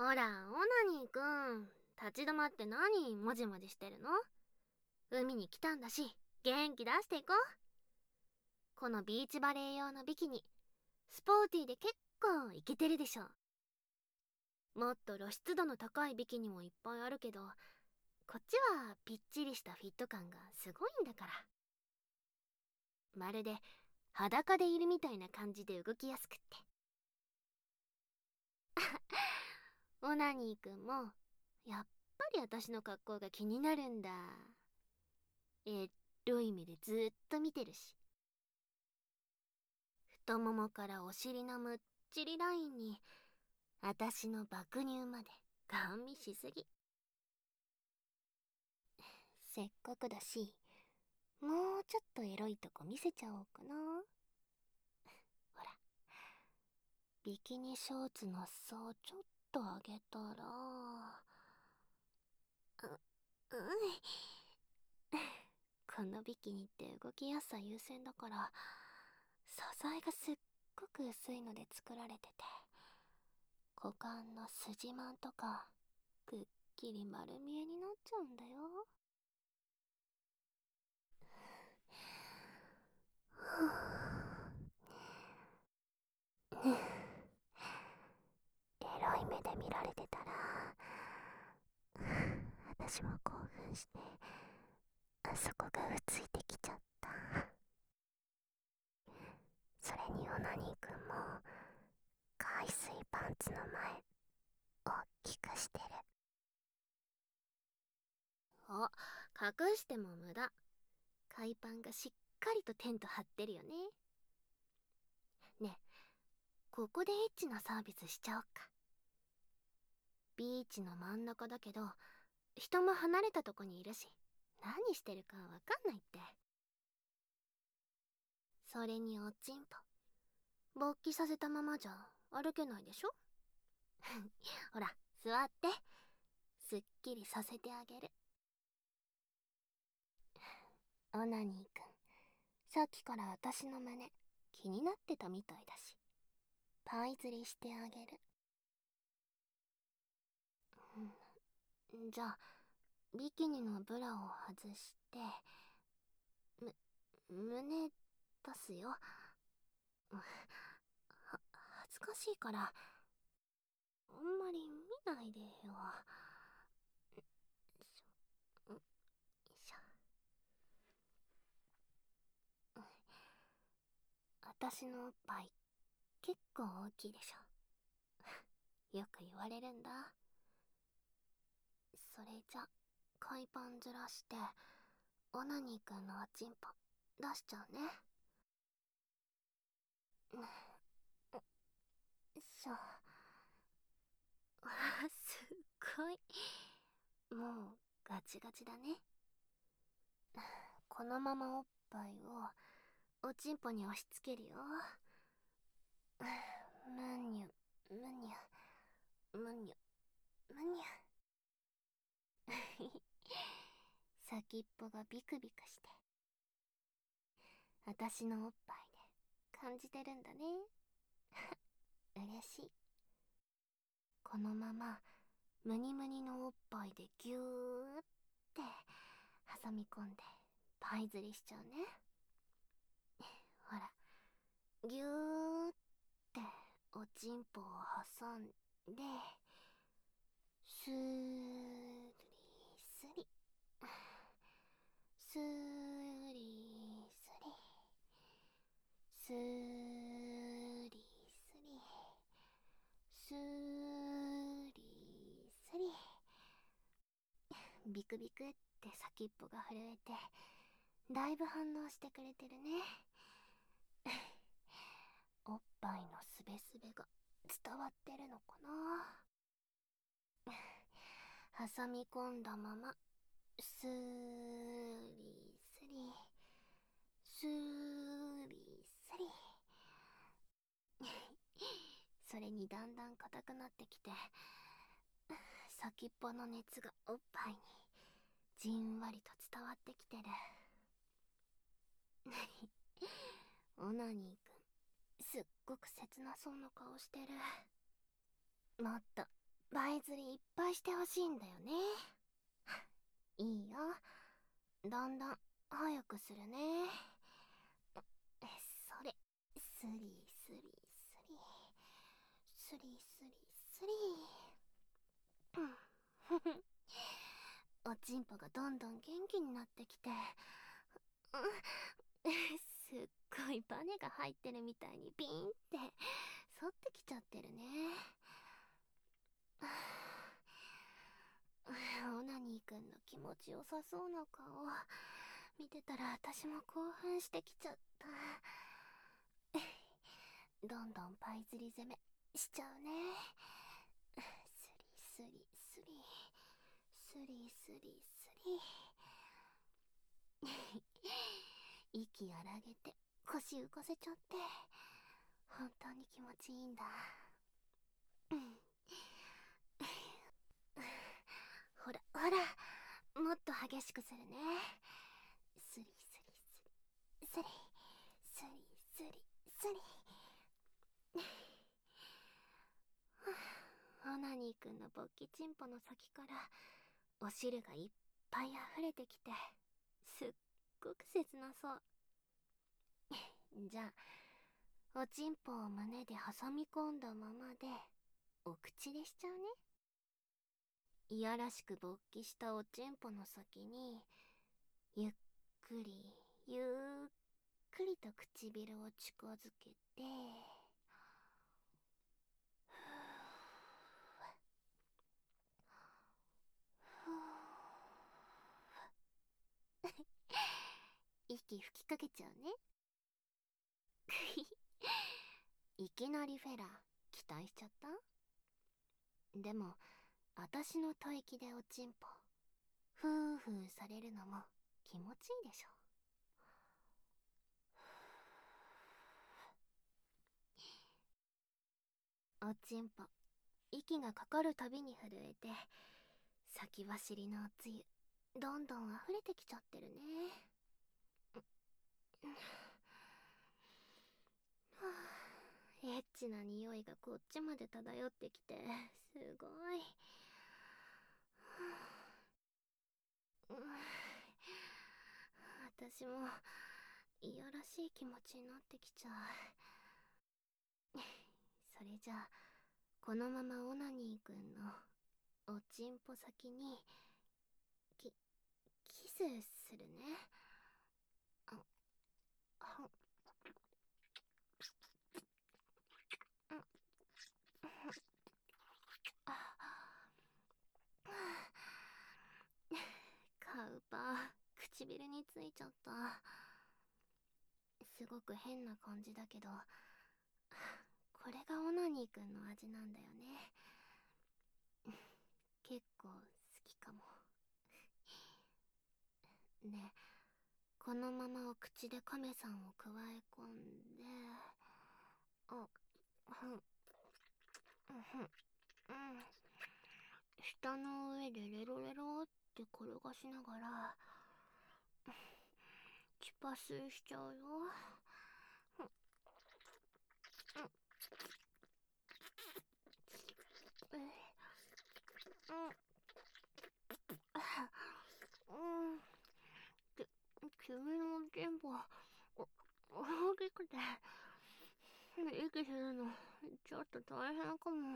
ほら、オナニーくん。立ち止まって何もじもじしてるの？海に来たんだし、元気出していこう。このビーチバレー用のビキニ、スポーティーで結構イケてるでしょ。もっと露出度の高いビキニもいっぱいあるけど、こっちはぴっちりしたフィット感がすごいんだから。まるで裸でいるみたいな感じで動きやすくって。オナニーくんもやっぱり私の格好が気になるんだ。エロい目でずーっと見てるし、太ももからお尻のむっちりラインに私の爆乳までガン見しすぎ。せっかくだし、もうちょっとエロいとこ見せちゃおうかな。ほら、ビキニショーツの裾をちょっと上げたら、このビキニって動きやすさ優先だから、素材がすっごく薄いので作られてて、股間の筋マンとかくっきり丸見えになっちゃうんだよ。エロい目で見られてたら、私も興奮してあそこがうついてきちゃった。それにオナニーくんも海水パンツの前大きくしてる。お、隠しても無駄。海パンがしっかりとテント張ってるよね。ねえ、ここでエッチなサービスしちゃおっか。ビーチの真ん中だけど、人も離れたとこにいるし、何してるかわかんないって。それにおちんぽ、勃起させたままじゃ歩けないでしょ。ほら、座って。すっきりさせてあげる。オナニーくん、さっきから私の真似気になってたみたいだし、パイ釣りしてあげる。じゃあ、ビキニのブラを外して、胸出すよ。恥ずかしいから、あんまり見ないでよ。よいしょ。私のおっぱい結構大きいでしょ。よく言われるんだ。それじゃ、海パンずらして、オナニーくんのおちんぽ出しちゃうね。よいしょ。すっごい。もうガチガチだね。このままおっぱいをおちんぽに押し付けるよ。むにゅむにゅむにゅむにゅ。先っぽがビクビクして私のおっぱいで感じてるんだね。嬉しい。このままムニムニのおっぱいでギューって挟み込んでパイ釣りしちゃうね。ほら、ギューっておちんぽを挟んで、スーリスリスーリスリスーリスリスーリスリ、ビクビクって先っぽが震えてだいぶ反応してくれてるね。おっぱいのすべすべが伝わってるのかな。挟み込んだままスーリスリスーリスリ。それにだんだん硬くなってきて、先っぽの熱がおっぱいにじんわりと伝わってきてる。オナニーくん、すっごく切なそうな顔してる。もっとバイ釣りいっぱいしてほしいんだよね。いいよ。だんだん早くするね。それ、スリスリスリスリスリスリ。ふふおちんぽがどんどん元気になってきて、すっごいバネが入ってるみたいにビーンって反ってきちゃってるね。オナニーくんの気持ちよさそうな顔見てたら私も興奮してきちゃった。どんどんパイ釣り攻めしちゃうね。スリスリスリスリスリスリ息荒げて腰浮かせちゃって本当に気持ちいいんだ。ほらほら、もっと激しくするね。スリスリスリスリスリスリスリ。オナニーくんの勃起チンポの先からお汁がいっぱい溢れてきてすっごく切なそう。じゃあおちんぽを胸で挟み込んだままでお口でしちゃうね。いやらしく勃起したおちんぽの先にゆっくりゆっくりと唇を近づけて、息吹きかけちゃうね。いきなりフェラ期待しちゃった？でも私の吐息でおちんぽふーふーされるのも気持ちいいでしょ。おちんぽ息がかかるたびに震えて先走りのおつゆどんどん溢れてきちゃってるね。はあ、エッチな匂いがこっちまで漂ってきてすごい。うん、私もいやらしい気持ちになってきちゃう。それじゃあこのままオナニーくんのおちんぽ先にキスするね。あはカウパー唇についちゃった。すごく変な感じだけどこれがオナニーくんの味なんだよね。結構好きかも。ね、このままお口でカメさんをくわえ込んで、あ、ふん、ふん、うん。舌の上でレロレロって転がしながら、チパスしちゃうよ。ふん、うん、うん、うん、き、君のチンポ、大きくて、息するの、ちょっと大変かも。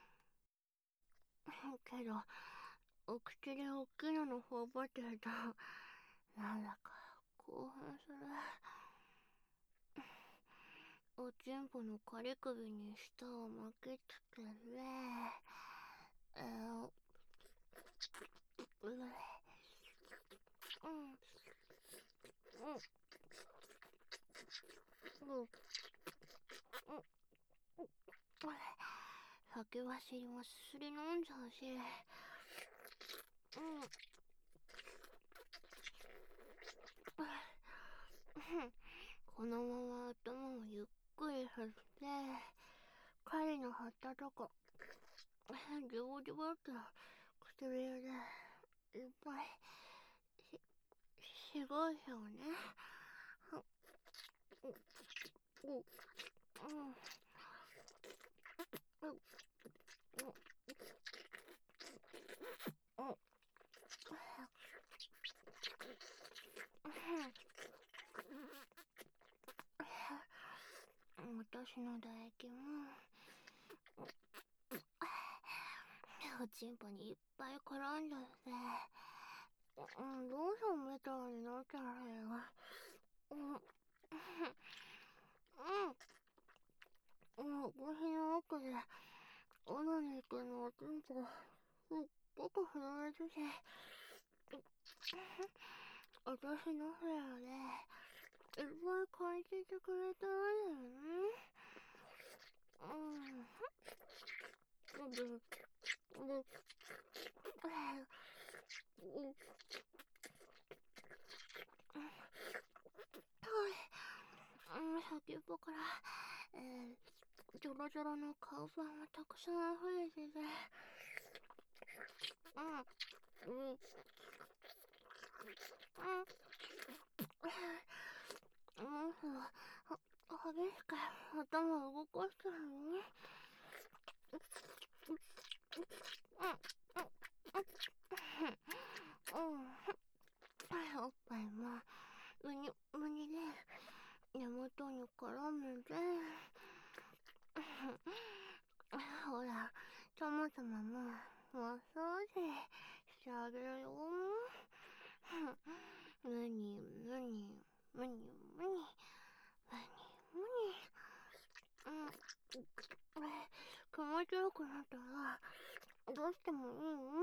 けど、お口で大きいのの頬張ってると、なんだか興奮する。おちんぽの仮首に舌を巻きつけて、うん、うん、うん、うん、先走りもすすり飲んじゃうし、うん、このまま頭をゆっくり振って、狩りの張ったとこ、ジボジボっと唇でいっぱいしごいよね。うん、うん、うん、うん、 液もおちんぽにいっぱい絡んじゃって、どうしようみたいになっちゃうよ。腰の奥でオナニー君のおちんぽすっごく震えてて、私の部屋でいっぱい感じてくれたんだよね。先っぽから、ジョロジョロの顔パンがたくさん溢れてて、激しく頭を動かしたのね。おっぱいもむにむにで根元に絡めて、ほら、ともとももマッサージしてあげるよ。むにむにむにむにむにむに。気持ちよくなったらどうしてもいい？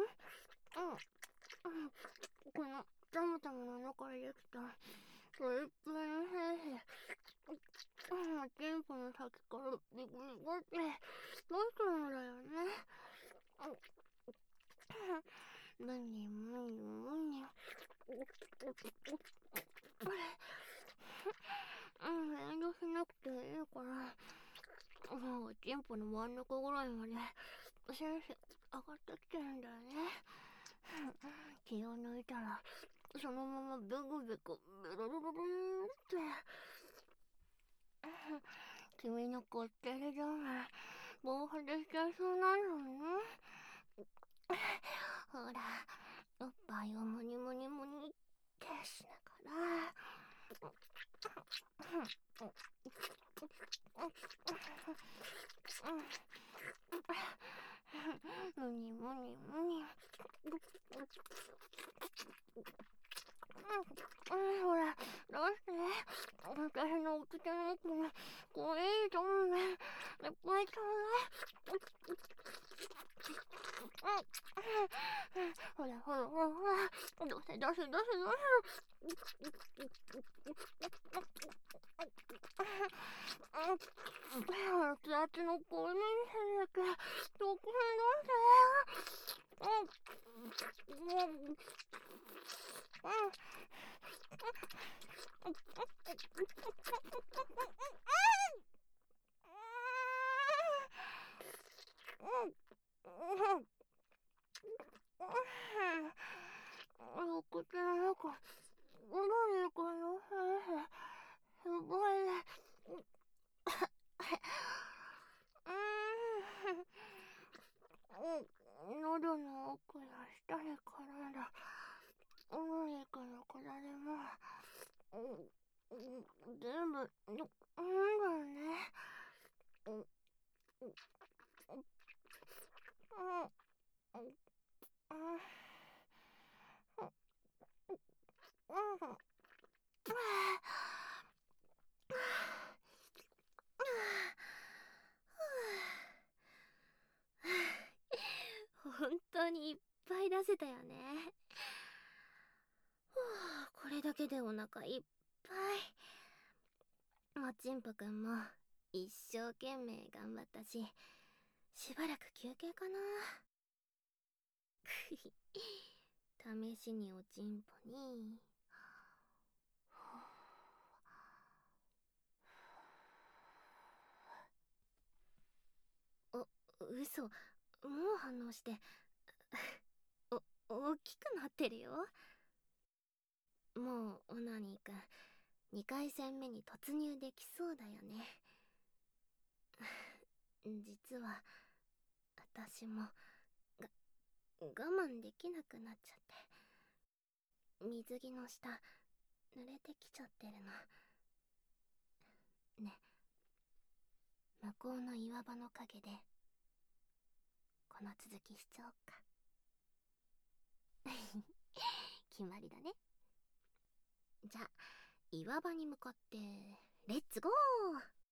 このタムタムの中でできたプリプリの精子、チンポの先からビコビコってどうするんだよね。むにむにむに。遠慮しなくていいから、もうチンポの真ん中ぐらいまで先生上がってきてるんだよね。気を抜いたらそのままブクブクブルルルルンって君のこってり状が暴発しちゃいそうなのね。ほら、おっぱいをムニムニムニってしながら、ムニムニムニ。ほら、どうして私のお口の奥にこういいと思うね。いっぱいちょうだい。ほらほらほらほら、どうせどうせどうせどうせ。熱々の子犬にせだけ特訓どうせ。お口の中、うどにこのすごいね。喉の奥の下に絡んだうどにこの粉でも全部だね。本当にいっぱい出せたよね。これだけでお腹いっぱい。もちんぽくんも一生懸命頑張ったし、しばらく休憩かな。試しにおちんぽに嘘、もう反応して大きくなってるよ。もうオナニーくん2回戦目に突入できそうだよね。実は私も我慢できなくなっちゃって、水着の下濡れてきちゃってるの。ね、向高の岩場の陰でこの続きしちゃおうか。決まりだね。じゃあ岩場に向かってレッツゴー。